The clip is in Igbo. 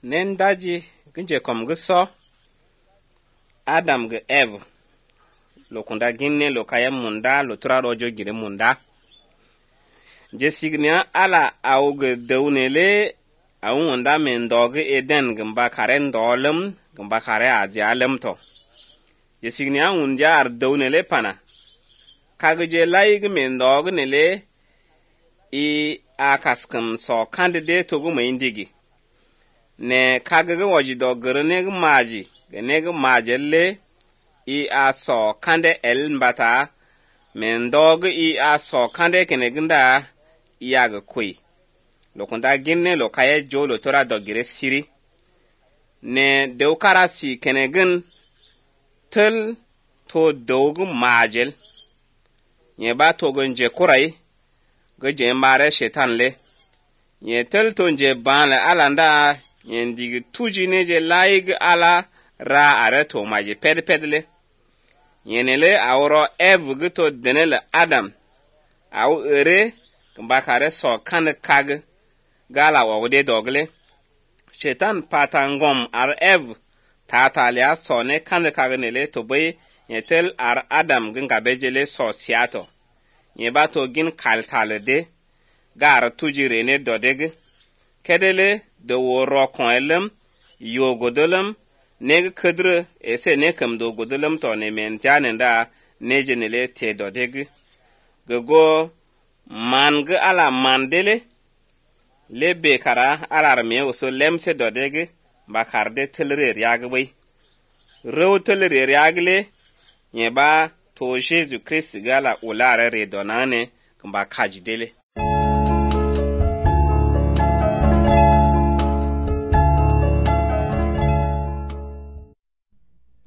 nen daji ginje kom guso Adam ge Eve lo kunda ginne lo kaya munda lo tura rojo gire munda je signia ala auge deunele awunda men doge eden gamba karen dolum gamba kare ajalem to je signia unja ar deunele pana kagje laig men doge nele I akaskam so candidate to go mindigi ne kagge wajido greneg maji geneg majelle I aso kande el mbata men dog I aso kande kenegunda iyaga kui lokonda ginne lo kaye jolo tora dogire siri ne deukarasi kenegen tel to dog majel nyeba to gonje kurai goje mare shetan le nye tel to nje ban le alanda nye ndigi tuji neje laig ala ra are to maji pedle yenele awro Eve gito denele Adam aw ere mbakare so kan kag gala wawde dogle shetan patangom ar Eve tatalia so ne kan kag nele to bay yetel ar Adam ginga bejele so siato nyeba to gin kaltale de gar tuji rene dodeg kedele de woro kon elem yogodolem neg kedre ese ne kam do godolem to ne men janenda nejenele te dodeg go mang ala mandele lebe kara alarme oso lemse dodeg bakarde telre yagwe rew telre yagle nyeba to Jesus Christ gala ulare redonane kamba kajidele